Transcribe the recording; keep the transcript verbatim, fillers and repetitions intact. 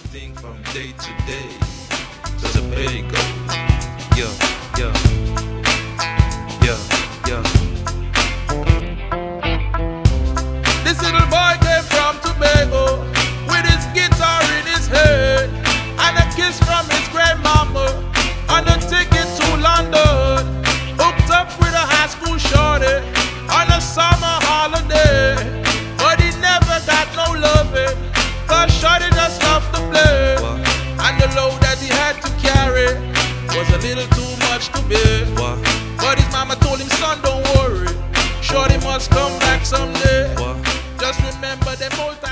everything from day to day. So there you go. Yeah, yeah, yeah, yeah. This little boy came from Tobago with his guitar in his hand and a kiss from his grandmama and a ticket to London. Hooked up with a high school shorty on a summer holiday, but he never got no loving, cause shorty just loved to play. What? And the load that he had to carry was a little too much to bear. What? But his mama told him, son, don't worry, shorty must come back someday. What? Just remember them old times.